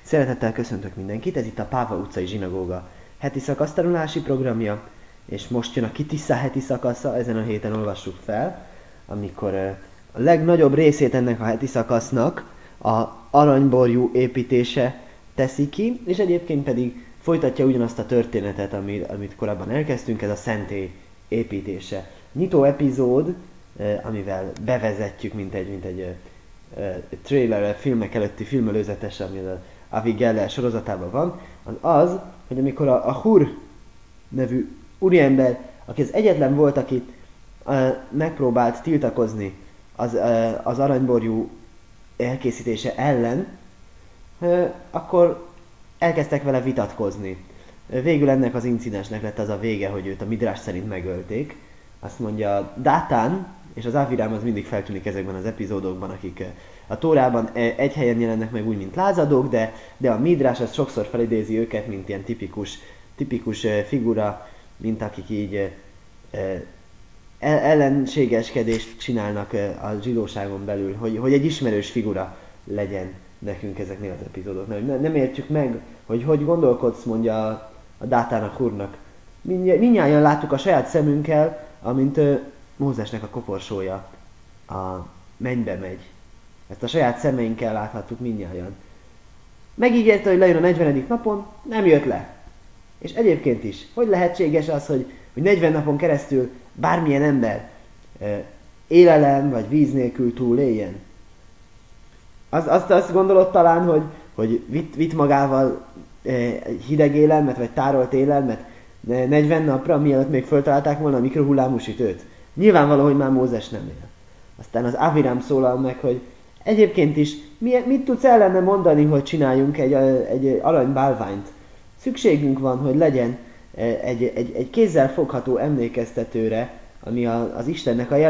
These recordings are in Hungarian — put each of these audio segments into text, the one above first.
Szeretettel köszöntök mindenkit, ez itt a Páva utcai zsinagóga heti szakasztanulási programja, és most jön a Kitissza heti szakasza, ezen a héten olvassuk fel, amikor a legnagyobb részét ennek a heti szakasznak a aranyborjú építése teszi ki, és egyébként pedig folytatja ugyanazt a történetet, amit korábban elkezdtünk, ez a szentély építése. Nyitó epizód, amivel bevezetjük, mint egy trailer, filmek előtti filmelőzetes, ami a Avi Geller sorozatában van, az, hogy amikor a Hur nevű úriember, aki az egyetlen volt, aki megpróbált tiltakozni az aranyborjú elkészítése ellen, akkor elkezdtek vele vitatkozni. Végül ennek az incidensnek lett az a vége, hogy őt a Midrás szerint megölték. Azt mondja Dátán, és az Avirám az mindig feltűnik ezekben az epizódokban, akik a Tórában egy helyen jelennek meg úgy, mint lázadók, de a Midrás az sokszor felidézi őket, mint ilyen tipikus figura, mint akik így ellenségeskedést csinálnak a zsidóságon belül, hogy egy ismerős figura legyen nekünk ezeknél az epizódoknál. Nem értjük meg, hogy gondolkodsz, mondja a Dátának, Hurnak. Mindnyájan láttuk a saját szemünkkel, amint Mózesnek a koporsója a mennybe megy. Ezt a saját szemeinkkel láthattuk mindnyájan. Megígérte, hogy lejön a 40. napon, nem jött le. És egyébként is, hogy lehetséges az, hogy 40 napon keresztül bármilyen ember élelem vagy víz nélkül túléljen? Azt gondolod talán, hogy vitt magával hideg élelmet, vagy tárolt élelmet 40 napra, mielőtt még föltalálták volna a mikrohullámú sütőt? Nyilvánvaló, hogy már Mózes nem él. Aztán az Avirám szólal meg, hogy egyébként is mit tudsz ellene mondani, hogy csináljunk egy aranybálványt? Szükségünk van, hogy legyen egy kézzel fogható emlékeztetőre, ami az Istennek a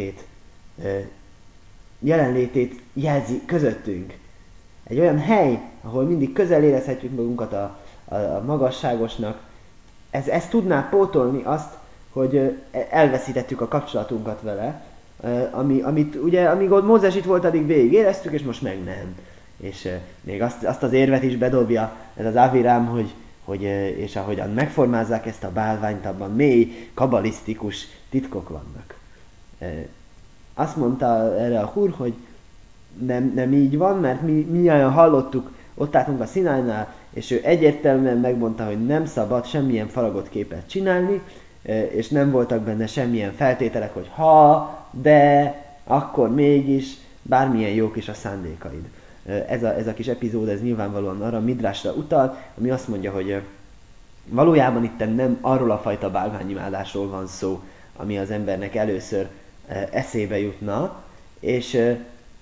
jelenlétét jelzi közöttünk. Egy olyan hely, ahol mindig közel érezhetjük magunkat a magasságosnak. Ez tudná pótolni azt, hogy elveszítettük a kapcsolatunkat vele, amit ugye, amíg ott Mózes itt volt, addig végig éreztük, és most meg nem. És még azt az érvet is bedobja ez az Avirám, hogy és ahogyan megformázzák ezt a bálványt, abban mély, kabalisztikus titkok vannak. Azt mondta erre a Hur, hogy nem így van, mert mi mindjárt hallottuk, ott álltunk a Szinájnál, és ő egyértelműen megmondta, hogy nem szabad semmilyen faragott képet csinálni, és nem voltak benne semmilyen feltételek, hogy de, akkor mégis, bármilyen jók is a szándékaid. Ez a kis epizód, ez nyilvánvalóan arra a Midrásra utal, ami azt mondja, hogy valójában itt nem arról a fajta bálványimádásról van szó, ami az embernek először eszébe jutna, és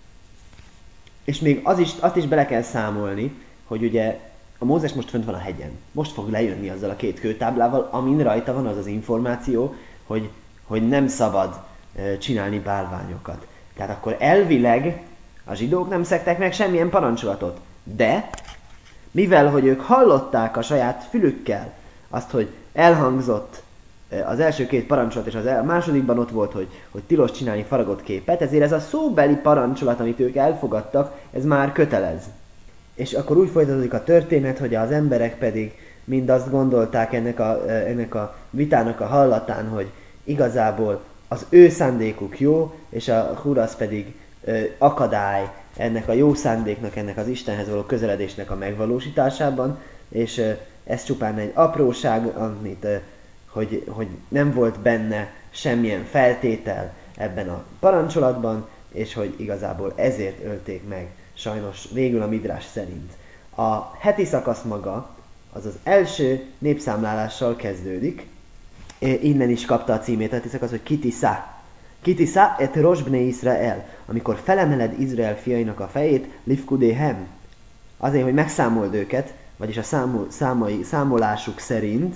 még azt is bele kell számolni, hogy ugye a Mózes most fönt van a hegyen. Most fog lejönni azzal a 2 kőtáblával, amin rajta van az az információ, hogy nem szabad csinálni bálványokat. Tehát akkor elvileg a zsidók nem szegtek meg semmilyen parancsolatot. De, mivel hogy ők hallották a saját fülükkel azt, hogy elhangzott az első 2 parancsolat, és a másodikban ott volt, hogy tilos csinálni faragott képet, ezért ez a szóbeli parancsolat, amit ők elfogadtak, ez már kötelez. És akkor úgy folytatódik a történet, hogy az emberek pedig mind azt gondolták ennek a vitának a hallatán, hogy igazából az ő szándékuk jó, és a Hur az pedig akadály ennek a jó szándéknak, ennek az Istenhez való közeledésnek a megvalósításában, és ez csupán egy apróság, hogy nem volt benne semmilyen feltétel ebben a parancsolatban, és hogy igazából ezért ölték meg, sajnos végül a Midrás szerint. A heti szakasz maga az első népszámlálással kezdődik, innen is kapta a címét a heti szakasz, hogy Kitissza. Kitissza et rosh bnei Israel, amikor felemeled Izrael fiainak a fejét, lifkudéhem. Azért, hogy megszámold őket, vagyis a számolásuk szerint,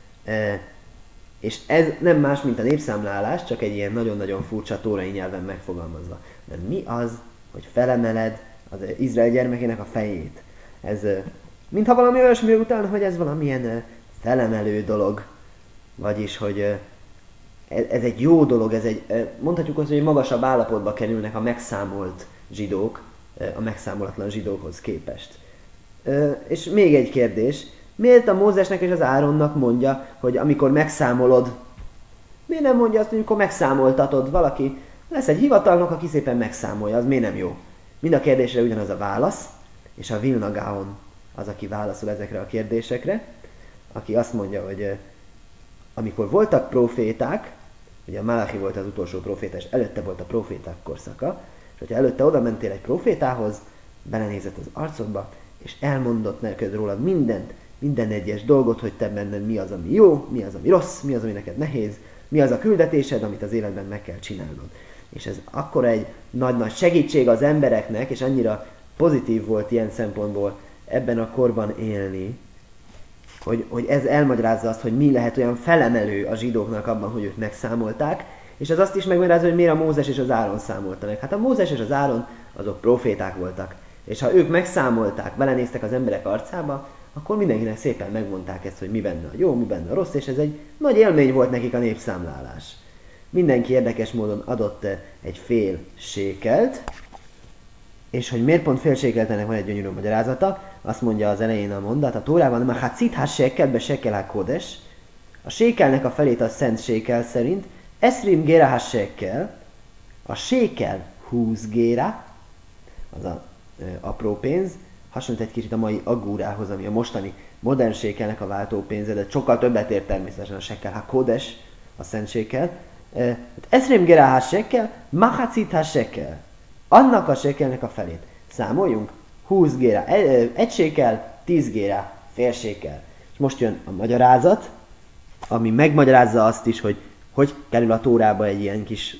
és ez nem más, mint a népszámlálás, csak egy ilyen nagyon-nagyon furcsa tórai nyelven megfogalmazva. Mert mi az, hogy felemeled az Izrael gyermekének a fejét? Ez mintha valami olyasmi után, hogy ez valamilyen felemelő dolog, vagyis, hogy ez egy jó dolog, mondhatjuk azt, hogy magasabb állapotba kerülnek a megszámolt zsidók, a megszámolatlan zsidókhoz képest. És még egy kérdés. Miért a Mózesnek és az Áronnak mondja, hogy amikor megszámolod, miért nem mondja azt, hogy amikor megszámoltatod valaki, lesz egy hivatalnok, aki szépen megszámolja, az miért nem jó? Mind a kérdésre ugyanaz a válasz, és a Vilna Gaon az, aki válaszol ezekre a kérdésekre, aki azt mondja, hogy amikor voltak proféták, ugye a Málachi volt az utolsó proféta, és előtte volt a proféták korszaka, és hogyha előtte oda mentél egy profétához, belenézett az arcodba, és elmondott neked rólad mindent, minden egyes dolgot, hogy te benned mi az, ami jó, mi az, ami rossz, mi az, ami neked nehéz, mi az a küldetésed, amit az életben meg kell csinálnod. És ez akkor egy nagy-nagy segítség az embereknek, és annyira pozitív volt ilyen szempontból ebben a korban élni, hogy ez elmagyarázza azt, hogy mi lehet olyan felemelő a zsidóknak abban, hogy ők megszámolták, és ez azt is megmagyarázza, hogy miért a Mózes és az Áron számolta meg. Hát a Mózes és az Áron azok proféták voltak, és ha ők megszámolták, belenéztek az emberek arcába, akkor mindenkinek szépen megmondták ezt, hogy mi benne a jó, mi benne a rossz, és ez egy nagy élmény volt nekik a népszámlálás. Mindenki érdekes módon adott egy fél sékelt, és hogy miért pont fél sékelt, ennek van egy gyönyörű magyarázata, azt mondja az elején a mondat, a Tórában, nem a hacit ha sékel be sékel ha kodes, a sékelnek a felét a szent sékel szerint, eszrim géra ha sékel, a sékel 20 géra, az a apró pénz, hasonlít egy kicsit a mai agúrához, ami a mostani modern sékelnek a váltópénze, de sokkal többet ér természetesen a sékel ha kodes, a szent sékel. Eszrim géra ha sékel, mahacit ha sékel. Annak a sékelnek a felét. Számoljunk. 20 géra egy sékel, 10 géra fél sékel. És most jön a magyarázat, ami megmagyarázza azt is, hogy kerül a Tórába egy ilyen kis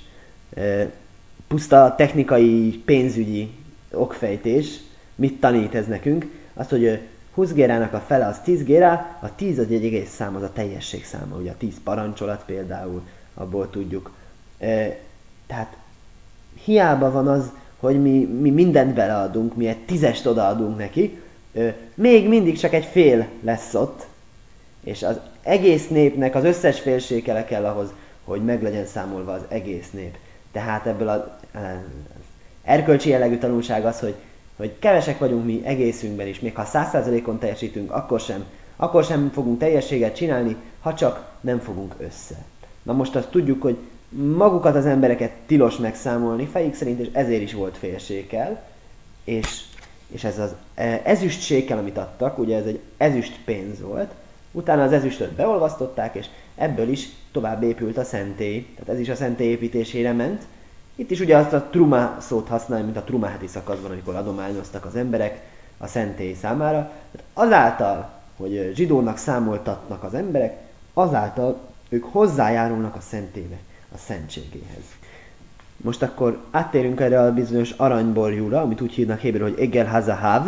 puszta technikai, pénzügyi okfejtés. Mit tanít ez nekünk? Azt, hogy 20 gérának a fele az 10 gérá, a 10 az egy egész szám, az a teljesség száma. Ugye a 10 parancsolat például, abból tudjuk. Tehát hiába van az, hogy mi mindent beleadunk, mi egy 10-est odaadunk neki, még mindig csak egy fél lesz ott, és az egész népnek az összes félsékele kell ahhoz, hogy meg legyen számolva az egész nép. Tehát ebből az erkölcsi jellegű tanulság az, hogy kevesek vagyunk mi egészünkben is, még ha 100%-on teljesítünk, akkor sem fogunk teljességet csinálni, ha csak nem fogunk össze. Na most azt tudjuk, hogy magukat az embereket tilos megszámolni, fejük szerint, és ezért is volt fél sékel, és ez az ezüst sékel, amit adtak, ugye ez egy ezüst pénz volt, utána az ezüstöt beolvasztották, és ebből is tovább épült a szentély, tehát ez is a szentély építésére ment. Itt is ugye azt a truma szót használja, mint a truma heti szakaszban, amikor adományoztak az emberek a szentély számára. Azáltal, hogy zsidónak számoltatnak az emberek, azáltal ők hozzájárulnak a szentélynek, a szentségéhez. Most akkor áttérünk erre a bizonyos aranyborjúra, amit úgy hívnak héberül, hogy Egel Hazahav,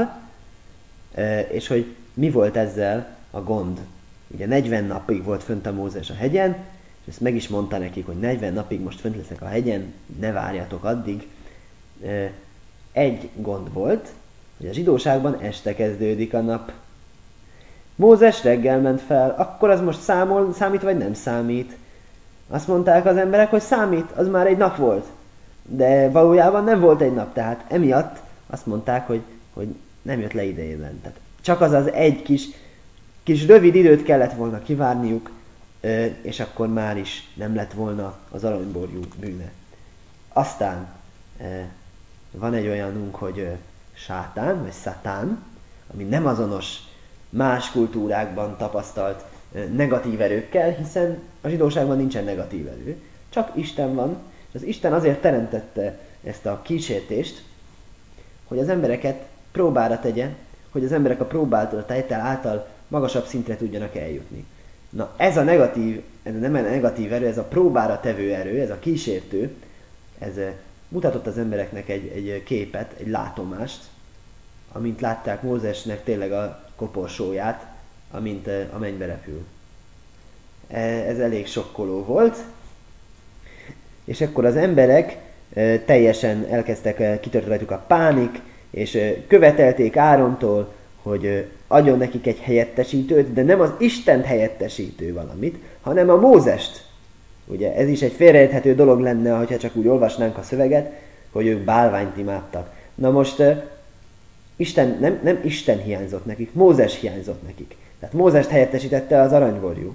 és hogy mi volt ezzel a gond. Ugye 40 napig volt fönt a Mózes a hegyen, és ezt meg is mondta nekik, hogy 40 napig most fönt leszek a hegyen, ne várjatok addig. Egy gond volt, hogy a zsidóságban este kezdődik a nap. Mózes reggel ment fel, akkor az most számít vagy nem számít? Azt mondták az emberek, hogy számít, az már egy nap volt. De valójában nem volt egy nap, tehát emiatt azt mondták, hogy nem jött le idejében. Tehát csak az egy kis rövid időt kellett volna kivárniuk, és akkor már is nem lett volna az aranyborjú bűne. Aztán van egy olyanunk, hogy sátán, vagy szatán, ami nem azonos más kultúrákban tapasztalt negatív erőkkel, hiszen a zsidóságban nincsen negatív erő, csak Isten van, és az Isten azért teremtette ezt a kísértést, hogy az embereket próbára tegye, hogy az emberek a próbáltatétel által magasabb szintre tudjanak eljutni. Na ez a negatív, ez nem a negatív erő, ez a próbára tevő erő, ez a kísértő, ez mutatott az embereknek egy képet, egy látomást, amint látták Mózesnek tényleg a koporsóját, amint a mennybe repül. Ez elég sokkoló volt, és akkor az emberek teljesen elkezdtek, kitört rajtuk a pánik, és követelték Árontól, hogy adjon nekik egy helyettesítőt, de nem az Istent helyettesítő valamit, hanem a Mózest. Ugye ez is egy félreérthető dolog lenne, ha csak úgy olvasnánk a szöveget, hogy ők bálványt imádtak. Na most Isten, nem Isten hiányzott nekik, Mózes hiányzott nekik. Tehát Mózest helyettesítette az aranyborjú.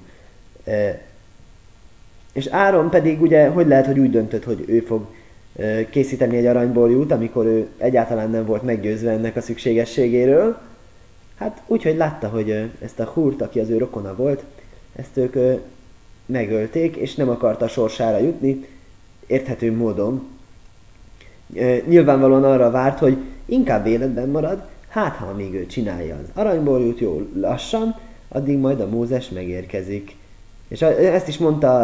És Áron pedig ugye, hogy lehet, hogy úgy döntött, hogy ő fog készíteni egy aranyborjút, amikor ő egyáltalán nem volt meggyőzve ennek a szükségességéről. Hát úgy, hogy látta, hogy ezt a Húrt, aki az ő rokona volt, ezt ők megölték, és nem akarta sorsára jutni, érthető módon. Nyilvánvalóan arra várt, hogy inkább életben marad, hát ha amíg ő csinálja az aranyborjút jó lassan, addig majd a Mózes megérkezik. És ezt is mondta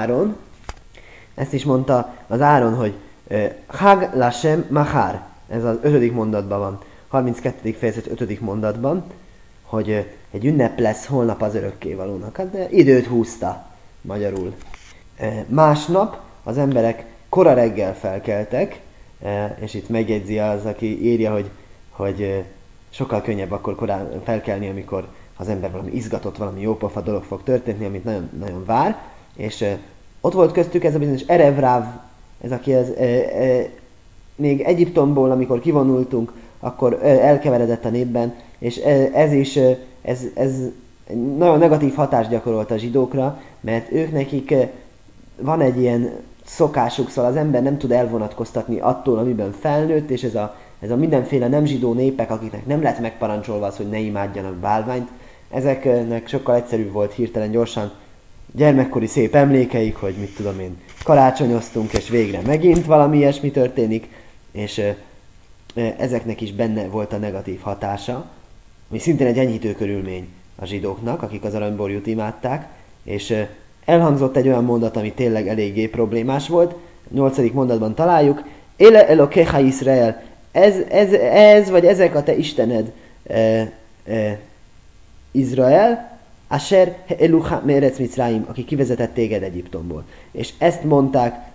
az Áron, hogy Hag Lashem Mahar, ez az 5. mondatban van, 32. fejezet 5. mondatban, hogy egy ünnep lesz holnap az örökkévalónak. Hát de időt húzta magyarul. Másnap az emberek kora reggel felkeltek, és itt megjegyzi az, aki írja, hogy sokkal könnyebb akkor korán felkelni, amikor az ember valami izgatott, valami jópofa dolog fog történni, amit nagyon, nagyon vár. És ott volt köztük ez a bizonyos Erevráv, ez aki még Egyiptomból, amikor kivonultunk, akkor elkeveredett a népben, és ez nagyon negatív hatást gyakorolt a zsidókra, mert ők nekik van egy ilyen szokásuk, szóval az ember nem tud elvonatkoztatni attól, amiben felnőtt, és ez a mindenféle nem zsidó népek, akiknek nem lett megparancsolva az, hogy ne imádjanak bálványt, ezeknek sokkal egyszerűbb volt hirtelen gyorsan gyermekkori szép emlékeik, hogy mit tudom én, karácsonyoztunk, és végre megint valami ilyesmi történik, és ezeknek is benne volt a negatív hatása, ami szintén egy enyhítő körülmény a zsidóknak, akik az aranyborjút imádták, és elhangzott egy olyan mondat, ami tényleg eléggé problémás volt. 8. mondatban találjuk, Éle Elokecha Israel, ez vagy ezek a te Istened, Izrael, Asher Elucha Meretz Mitzrayim, aki kivezetett téged Egyiptomból. És ezt mondták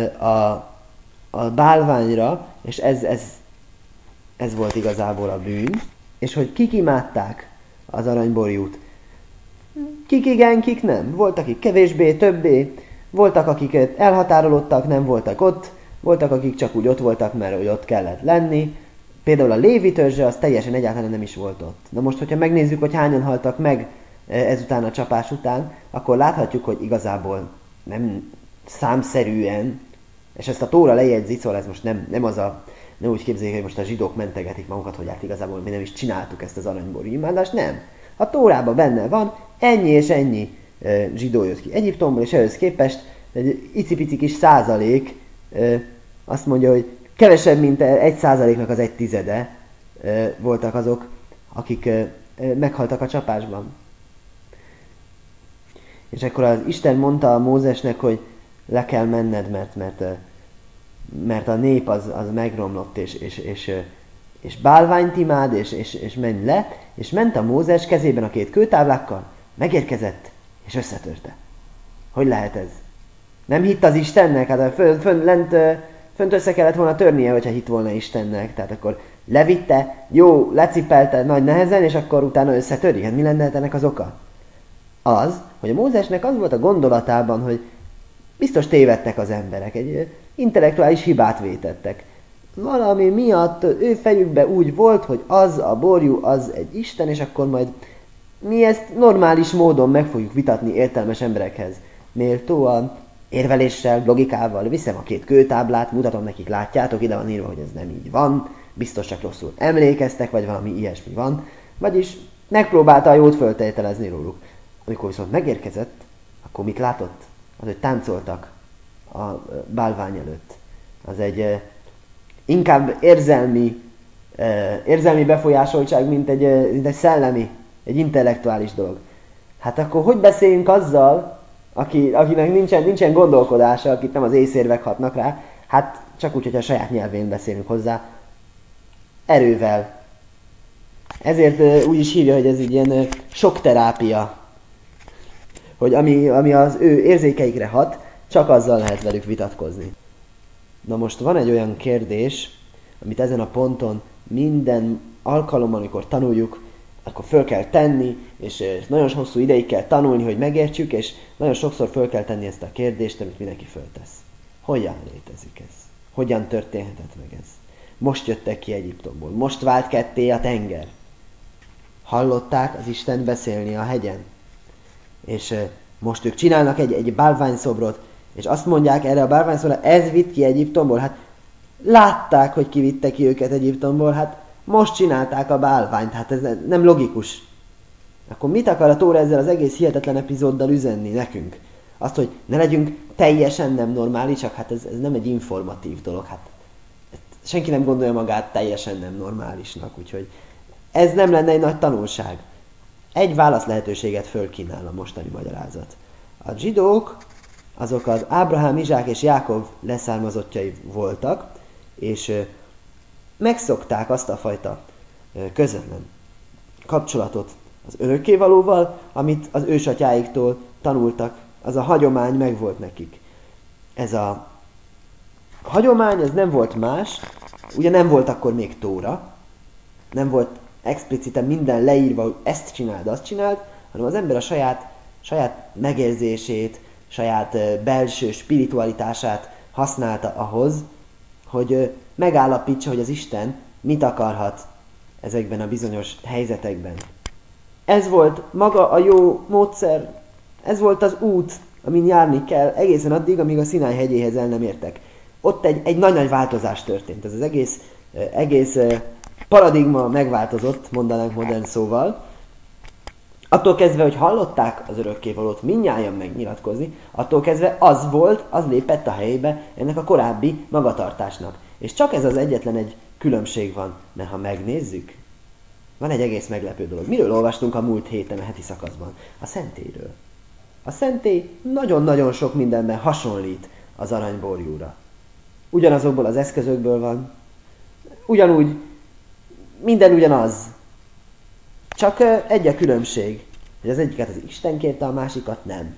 a bálványra, és ez volt igazából a bűn. És hogy kik imádták az aranyborjút. Kik igen, kik nem. Voltak, akik kevésbé, többé. Voltak, akik elhatárolódtak, nem voltak ott. Voltak, akik csak úgy ott voltak, mert hogy ott kellett lenni. Például a Lévi törzse az teljesen egyáltalán nem is volt ott. Na most, hogyha megnézzük, hogy hányan haltak meg ezután a csapás után, akkor láthatjuk, hogy igazából nem számszerűen, és ezt a Tóra lejegyzi, szóval ez most nem úgy képzeljék, hogy most a zsidók mentegetik magukat, hogy hát igazából mi nem is csináltuk ezt az aranyború imádást, nem. A Tórában benne van, ennyi és ennyi zsidó jött ki Egyiptomból, és ehhez képest egy icipici kis százalék azt mondja, hogy kevesebb, mint 1%-nak az 1/10 voltak azok, akik meghaltak a csapásban. És akkor az Isten mondta a Mózesnek, hogy le kell menned, mert a nép az megromlott, és bálványt imád, és menj le, és ment a Mózes kezében a 2 kőtáblákkal, megérkezett, és összetörte. Hogy lehet ez? Nem hitt az Istennek? Hát fönt össze kellett volna törnie, hogyha hitt volna Istennek. Tehát akkor levitte, jó, lecipelte nagy nehezen, és akkor utána összetöri. Hát mi lenne ennek az oka? Az, hogy a Mózesnek az volt a gondolatában, hogy biztos tévedtek az emberek, egy intellektuális hibát vétettek. Valami miatt ő fejükbe úgy volt, hogy az a borjú, az egy Isten, és akkor majd mi ezt normális módon meg fogjuk vitatni értelmes emberekhez. Méltóan, érveléssel, logikával, viszem a 2 kőtáblát, mutatom nekik, látjátok, ide van írva, hogy ez nem így van, biztos csak rosszul emlékeztek, vagy valami ilyesmi van, vagyis megpróbálta a jót föltételezni róluk. Amikor viszont megérkezett, akkor mit látott? Az, hogy táncoltak a bálvány előtt. Az egy inkább érzelmi befolyásoltság, mint egy szellemi, egy intellektuális dolog. Hát akkor hogy beszéljünk azzal, akinek nincsen gondolkodása, akit nem az észérvek hatnak rá, hát csak úgy, hogy a saját nyelvén beszélünk hozzá, erővel. Ezért úgy is hívja, hogy ez egy ilyen sokterápia, hogy ami az ő érzékeikre hat, csak azzal lehet velük vitatkozni. Na most van egy olyan kérdés, amit ezen a ponton minden alkalommal, amikor tanuljuk, akkor föl kell tenni, és nagyon hosszú ideig kell tanulni, hogy megértsük, és nagyon sokszor föl kell tenni ezt a kérdést, amit mindenki föltesz. Hogyan létezik ez? Hogyan történhetett meg ez? most jöttek ki Egyiptomból, most vált ketté a tenger. Hallották az Isten beszélni a hegyen. És most ők csinálnak egy bálványszobrot, és azt mondják erre a bálványszobrra, ez vitt ki Egyiptomból. Hát látták, hogy kivitte ki őket Egyiptomból, hát most csinálták a bálványt, hát ez nem logikus. Akkor mit akar a Tóra ezzel az egész hihetetlen epizóddal üzenni nekünk? Azt, hogy ne legyünk teljesen nem normálisak, hát ez nem egy informatív dolog, hát senki nem gondolja magát teljesen nem normálisnak, úgyhogy ez nem lenne egy nagy tanulság. Egy válasz lehetőséget fölkínál a mostani magyarázat. A zsidók, azok az Ábrahám, Izsák és Jákov leszármazottjai voltak, és megszokták azt a fajta közvetlen kapcsolatot az örökkévalóval, amit az ősatyáiktól tanultak. Az a hagyomány megvolt nekik. Ez a hagyomány, ez nem volt más, ugye nem volt akkor még Tóra, nem volt expliciten minden leírva, hogy ezt csináld, azt csináld, hanem az ember a saját megérzését, saját belső spiritualitását használta ahhoz, hogy megállapítsa, hogy az Isten mit akarhat ezekben a bizonyos helyzetekben. Ez volt maga a jó módszer, ez volt az út, amin járni kell egészen addig, amíg a Szináj hegyéhez el nem értek. Ott egy nagy-nagy változás történt. Ez az egész paradigma megváltozott, mondanánk modern szóval. Attól kezdve, hogy hallották az örökkévalót mindnyájan megnyilatkozni, attól kezdve az lépett a helyébe ennek a korábbi magatartásnak. És csak ez az egyetlen egy különbség van, mert ha megnézzük, van egy egész meglepő dolog. Miről olvastunk a múlt héten, a heti szakaszban? A szentélyről. A szentély nagyon-nagyon sok mindenben hasonlít az aranyborjúra. Ugyanazokból az eszközökből van, ugyanúgy, minden ugyanaz. Csak egy a különbség, hogy az egyiket az Isten kérte, a másikat nem.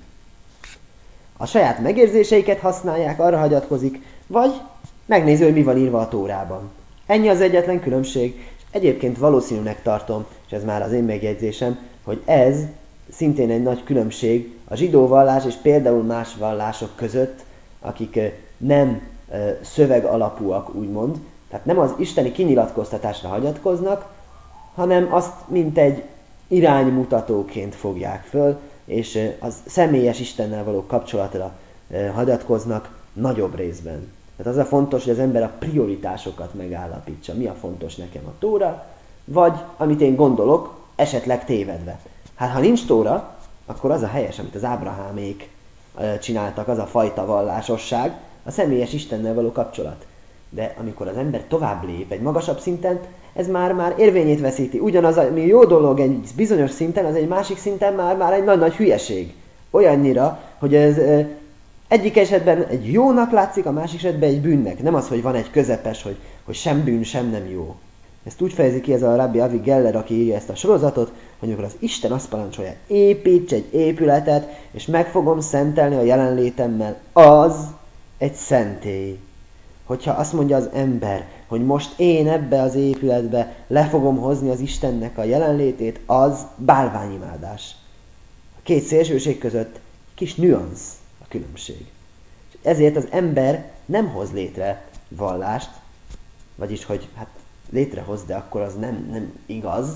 A saját megérzéseiket használják, arra hagyatkozik, vagy megnézi, hogy mi van írva a Tórában. Ennyi az egyetlen különbség, és egyébként valószínűnek tartom, és ez már az én megjegyzésem, hogy ez szintén egy nagy különbség a zsidó vallás és például más vallások között, akik nem szöveg alapúak, úgymond, tehát nem az isteni kinyilatkoztatásra hagyatkoznak, hanem azt mint egy iránymutatóként fogják föl, és az személyes Istennel való kapcsolatra hagyatkoznak nagyobb részben. Tehát az a fontos, hogy az ember a prioritásokat megállapítsa. Mi a fontos nekem, a Tóra, vagy amit én gondolok, esetleg tévedve. Hát ha nincs Tóra, akkor az a helyes, amit az Ábrahámék csináltak, az a fajta vallásosság, a személyes Istennel való kapcsolat. De amikor az ember tovább lép egy magasabb szinten, ez már érvényét veszíti. Ugyanaz, ami jó dolog egy bizonyos szinten, az egy másik szinten már egy nagy-nagy hülyeség. Olyannyira, hogy ez egyik esetben egy jónak látszik, a másik esetben egy bűnnek. Nem az, hogy van egy közepes, hogy sem bűn, sem nem jó. Ezt úgy fejezi ki ez a Rabbi Avi Geller, aki írja ezt a sorozatot, hogy amikor az Isten azt parancsolja, építs egy épületet, és meg fogom szentelni a jelenlétemmel, az egy szentély. Hogyha azt mondja az ember, hogy most én ebbe az épületbe le fogom hozni az Istennek a jelenlétét, az bálványimádás. A két szélsőség között kis nüansz a különbség. És ezért az ember nem hoz létre vallást, vagyis, hogy hát létrehoz, de akkor az nem igaz,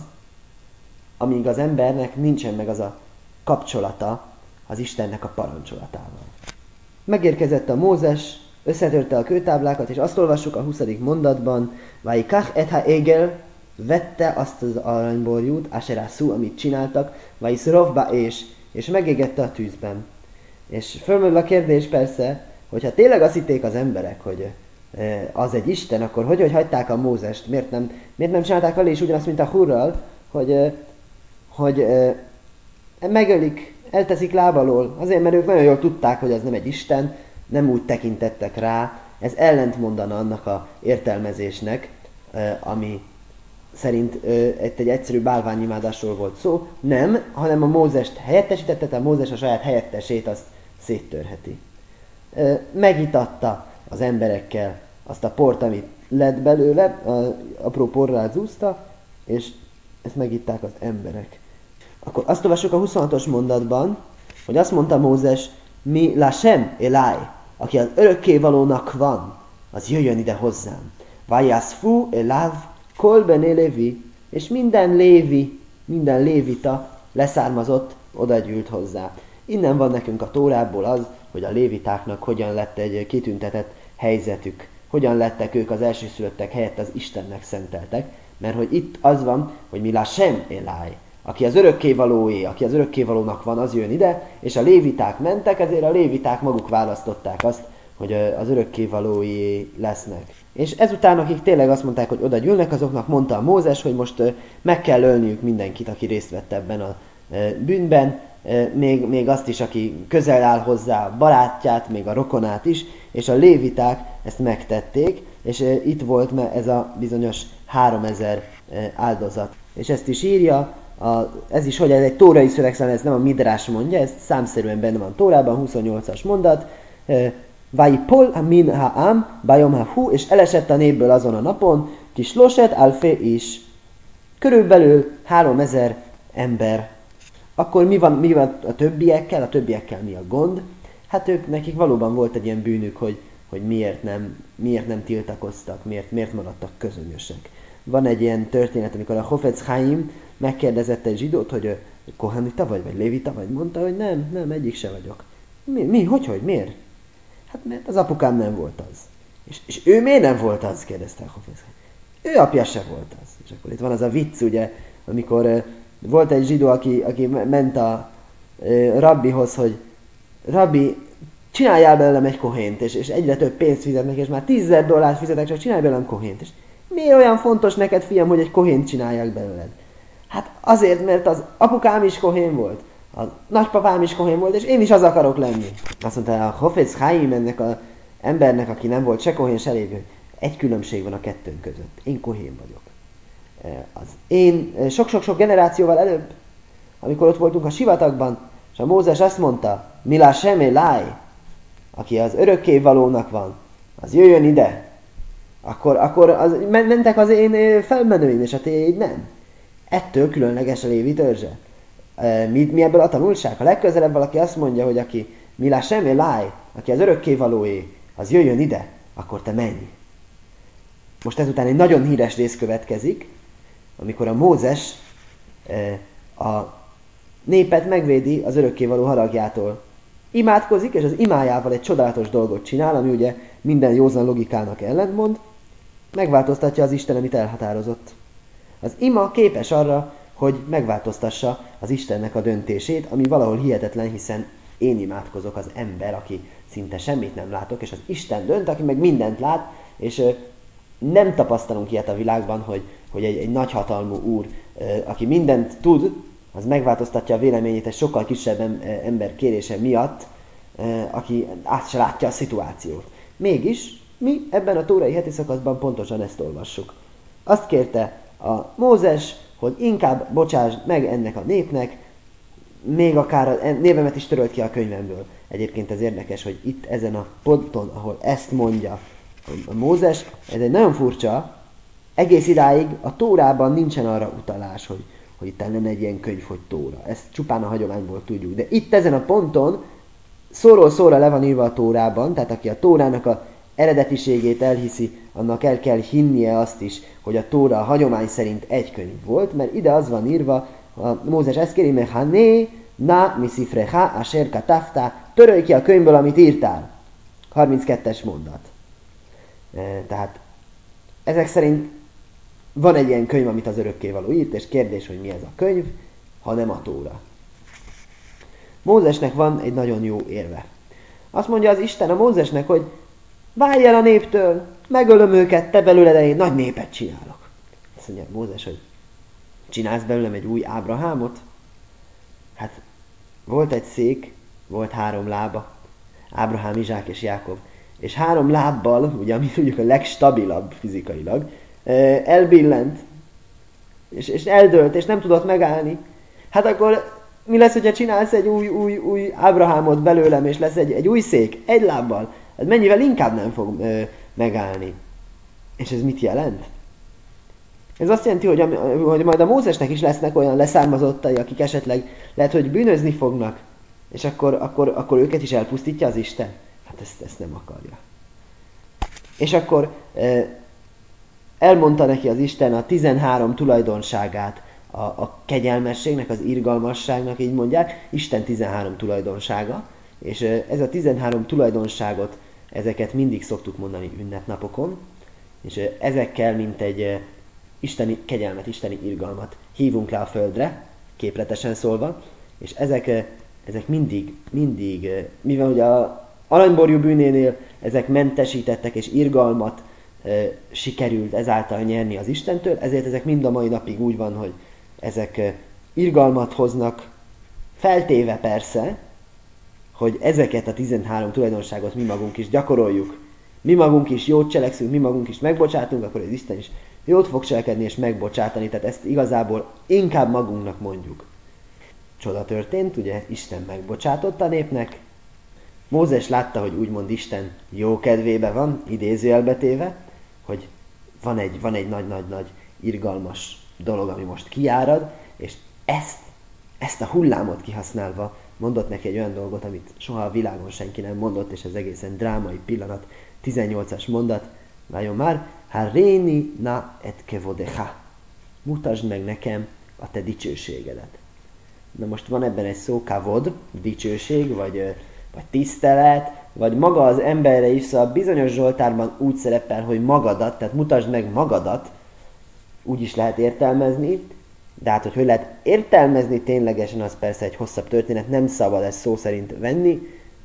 amíg az embernek nincsen meg az a kapcsolata az Istennek a parancsolatával. Megérkezett a Mózes, összetörte a kőtáblákat, és azt olvassuk a 20. mondatban, Vajikach et ha-egel, vette azt az aranyborjút, Asherá-szú, amit csináltak, Vajiszrovba és megégette a tűzben. És fölmerül a kérdés persze, hogyha tényleg azt hitték az emberek, hogy az egy Isten, akkor hogy hagyták a Mózest? Miért nem csinálták vele is ugyanazt, mint a Hurral, hogy megölik, elteszik lábalól, azért, mert ők nagyon jól tudták, hogy ez nem egy Isten, nem úgy tekintettek rá, ez ellentmondana annak a értelmezésnek, ami szerint egy egyszerű bálványimádásról volt szó. Nem, hanem a Mózest helyettesítette, tehát a Mózes a saját helyettesét azt széttörheti. Megitatta az emberekkel azt a port, amit lett belőle, apró porrá zúzta, és ezt megitták az emberek. Akkor azt olvassuk a 26-os mondatban, hogy azt mondta Mózes, mi Lashem Elai, aki az örökkévalónak van, az jöjjön ide hozzám. Vajaszfú eláv kol bené Lévi, és minden lévi, minden lévita leszármazott, oda gyűlt hozzá. Innen van nekünk a Tórából az, hogy a lévitáknak hogyan lett egy kitüntetett helyzetük, hogyan lettek ők az elsőszülöttek helyett az Istennek szenteltek, mert hogy itt az van, hogy mi sem eláj, aki az örökkévalóé, aki az örökkévalónak van, az jön ide, és a léviták mentek, ezért a léviták maguk választották azt, hogy az örökkévalói lesznek. És ezután, akik tényleg azt mondták, hogy oda gyűlnek, azoknak mondta a Mózes, hogy most meg kell ölniük mindenkit, aki részt vett ebben a bűnben, még azt is, aki közel áll hozzá, a barátját, még a rokonát is, és a léviták ezt megtették, és itt volt ez a bizonyos 3000 áldozat. És ezt is írja, ez is, hogy ez egy tórai szövegszám, ez nem a Midrás mondja, ez számszerűen benne van Tórában, 28-as mondat, Vajpol min ha'am, bajom ha'hu, és elesett a népből azon a napon, kis loset alfé is. Körülbelül 3000 ember. Akkor mi van a többiekkel? A többiekkel mi a gond? Hát nekik valóban volt egy ilyen bűnük, hogy miért nem tiltakoztak, miért maradtak közönösek. Van egy ilyen történet, amikor a Hafetz Haim megkérdezett egy zsidót, hogy kohanita vagy lévita vagy, mondta, hogy nem, egyik se vagyok. Hogy, miért? Hát mert az apukám nem volt az. És ő miért nem volt az? Kérdezte a Hafetz Haim. Ő apja se volt az. És akkor itt van az a vicc, ugye, amikor volt egy zsidó, aki ment a rabbihoz, hogy rabbi, csináljál belőlem egy kohént, és egyre több pénzt fizetnek, és már $10,000 fizetek, csak csinálj belőlem kohént. És miért olyan fontos neked, fiam, hogy egy kohént csináljak belőled? Hát azért, mert az apukám is kohén volt, a nagypapám is kohén volt, és én is az akarok lenni. Azt mondta a Hafetz Haim ennek az embernek, aki nem volt se kohén, se lévő, egy különbség van a kettőnk között. Én kohén vagyok. Én sok-sok generációval előbb, amikor ott voltunk a sivatagban, és a Mózes azt mondta, milá sem eláj, aki az örökkévalónak van, az jöjjön ide. Akkor mentek az én felmenőim, és a tiéd nem. Ettől különleges a Lévi törzse. Mi ebből a tanulság? A legközelebb valaki azt mondja, hogy aki milá sem eláj, aki az örökkévalóé, az jöjjön ide, akkor te menj. Most ezután egy nagyon híres rész következik, amikor a Mózes a népet megvédi az örökkévaló haragjától. Imádkozik, és az imájával egy csodálatos dolgot csinál, ami ugye minden józan logikának ellentmond, megváltoztatja az Isten, amit elhatározott. Az ima képes arra, hogy megváltoztassa az Istennek a döntését, ami valahol hihetetlen, hiszen én imádkozok, az ember, aki szinte semmit nem látok, és az Isten dönt, aki meg mindent lát, és nem tapasztalunk ilyet a világban, hogy egy nagyhatalmú úr, aki mindent tud, az megváltoztatja a véleményét egy sokkal kisebb ember kérése miatt, aki át se látja a szituációt. Mégis mi ebben a tórai heti szakaszban pontosan ezt olvassuk. Azt kérte a Mózes, hogy inkább bocsáss meg ennek a népnek, még akár a névemet is törölt ki a könyvemből. Egyébként ez érdekes, hogy itt ezen a ponton, ahol ezt mondja a Mózes, ez egy nagyon furcsa, egész idáig a Tórában nincsen arra utalás, hogy itt lenne egy ilyen könyv, hogy Tóra. Ezt csupán a hagyományból tudjuk. De itt ezen a ponton szóról szóra le van írva a Tórában, tehát aki a Tórának a eredetiségét elhiszi, annak el kell hinnie azt is, hogy a Tóra a hagyomány szerint egy könyv volt, mert ide az van írva, a Mózes ezt kéri, mert hané, na, misifreha, asher katafta, törölj ki a könyvből, amit írtál. 32-es mondat. Tehát ezek szerint van egy ilyen könyv, amit az örökkévaló írt, és kérdés, hogy mi ez a könyv, ha nem a Tóra. Mózesnek van egy nagyon jó érve. Azt mondja az Isten a Mózesnek, hogy válj el a néptől, megölöm őket, te belőled egy nagy népet csinálok. Azt mondja Mózes, hogy csinálsz belőlem egy új Ábrahámot? Hát volt egy szék, volt 3 lába, Ábrahám, Izsák és Jákob. És 3 lábbal, ugye ami tudjuk a legstabilabb fizikailag, elbillent, és eldőlt, és nem tudott megállni. Hát akkor mi lesz, hogyha csinálsz egy új Ábrahámot belőlem, és lesz egy új szék, 1 lábbal? Ez mennyivel inkább nem fog megállni. És ez mit jelent? Ez azt jelenti, hogy majd a Mózesnek is lesznek olyan leszármazottai, akik esetleg lehet, hogy bűnözni fognak, és akkor őket is elpusztítja az Isten? Hát ezt nem akarja. És akkor elmondta neki az Isten a 13 tulajdonságát, a kegyelmességnek, az irgalmasságnak, így mondják, Isten 13 tulajdonsága, és ez a 13 tulajdonságot, ezeket mindig szoktuk mondani ünnepnapokon, és ezekkel, mint egy isteni kegyelmet, isteni irgalmat hívunk le a földre, képletesen szólva, és ezek mindig, mivel ugye a aranyborjú bűnénél ezek mentesítettek, és irgalmat sikerült ezáltal nyerni az Istentől, ezért ezek mind a mai napig úgy van, hogy ezek irgalmat hoznak, feltéve persze, hogy ezeket a 13 tulajdonságot mi magunk is gyakoroljuk. Mi magunk is jót cselekszünk, mi magunk is megbocsátunk, akkor az Isten is jót fog cselekedni és megbocsátani, tehát ezt igazából inkább magunknak mondjuk. Csoda történt, ugye Isten megbocsátott a népnek, Mózes látta, hogy úgymond Isten jó kedvébe van, idézőjelbe téve, hogy van egy nagy irgalmas dolog, ami most kiárad, és ezt a hullámot kihasználva mondott neki egy olyan dolgot, amit soha a világon senki nem mondott, és ez egészen drámai pillanat, 18-as mondat, várjon már, Haréni na et kevodecha, mutasd meg nekem a te dicsőségedet. Na most van ebben egy szó, kavod, dicsőség, vagy tisztelet, vagy maga az emberre is, szóval bizonyos Zsoltárban úgy szerepel, hogy magadat, tehát mutasd meg magadat, úgy is lehet értelmezni, de hát, hogy lehet értelmezni ténylegesen, az persze egy hosszabb történet, nem szabad ezt szó szerint venni.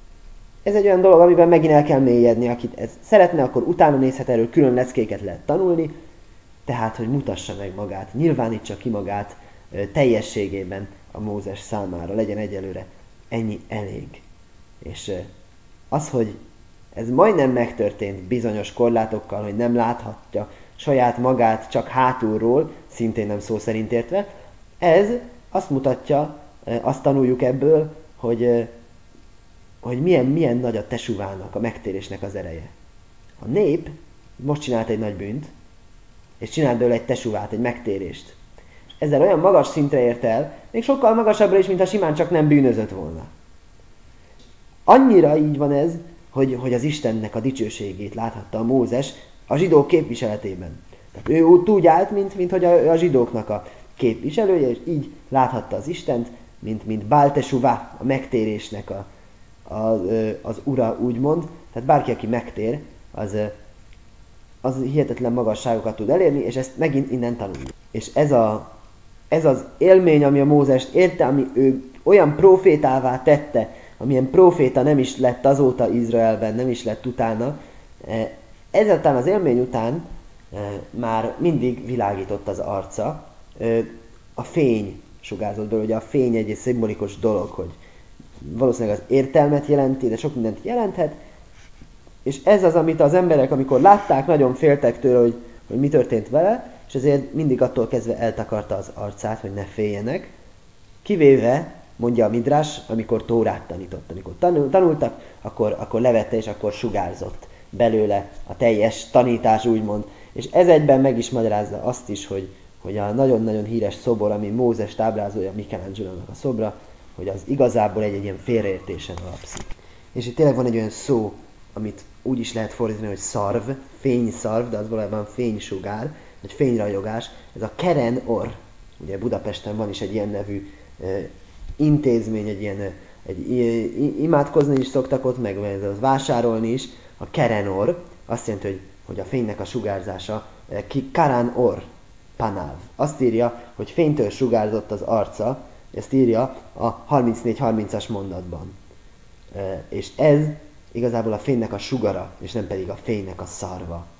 Ez egy olyan dolog, amiben megint el kell mélyedni, akit ez szeretne, akkor utána nézhet, erről külön leckéket lehet tanulni, tehát, hogy mutassa meg magát, nyilvánítsa ki magát teljességében a Mózes számára, legyen egyelőre ennyi elég. És az, hogy ez majdnem megtörtént bizonyos korlátokkal, hogy nem láthatja saját magát csak hátulról, szintén nem szó szerint értve, ez azt mutatja, azt tanuljuk ebből, hogy milyen nagy a tesúvának, a megtérésnek az ereje. A nép most csinált egy nagy bűnt, és csinált belőle egy tesúvát, egy megtérést. És ezzel olyan magas szintre ért el, még sokkal magasabbra is, mintha simán csak nem bűnözött volna. Annyira így van ez, hogy az Istennek a dicsőségét láthatta a Mózes a zsidók képviseletében. Tehát ő úgy állt, mint hogy a zsidóknak a képviselője, és így láthatta az Istent, mint Bál Tesuvá, a megtérésnek az ura, úgymond. Tehát bárki, aki megtér, az hihetetlen magasságokat tud elérni, és ezt megint innen tanuljuk. És ez az élmény, ami a Mózest érte, ami ő olyan profétává tette, amilyen proféta nem is lett azóta Izraelben, nem is lett utána, ezután az élmény után már mindig világított az arca. A fény sugárzott belőle, ugye a fény egy szimbolikus dolog, hogy valószínűleg az értelmet jelenti, de sok mindent jelenthet, és ez az, amit az emberek, amikor látták, nagyon féltek tőle, hogy mi történt vele, és ezért mindig attól kezdve eltakarta az arcát, hogy ne féljenek, kivéve, mondja a Midrás, amikor Tórát tanított. Amikor tanultak, akkor levette, és akkor sugárzott belőle a teljes tanítás, úgymond. És ez egyben meg is magyarázza azt is, hogy a nagyon-nagyon híres szobor, ami Mózes ábrázolja, Michelangelo-nak a szobra, hogy az igazából egy ilyen félreértésen alapszik. És itt tényleg van egy olyan szó, amit úgy is lehet fordítani, hogy szarv, fényszarv, de az valójában fénysugár, vagy fényrajogás. Ez a Keren Or. Ugye Budapesten van is egy ilyen nevű intézmény, imádkozni is szoktak ott, meg vásárolni is. A Keren Or azt jelenti, hogy a fénynek a sugárzása, ki Karan Or, Panáv. Azt írja, hogy fénytől sugárzott az arca, ezt írja a 34-30-as mondatban. És ez igazából a fénynek a sugara, és nem pedig a fénynek a szarva.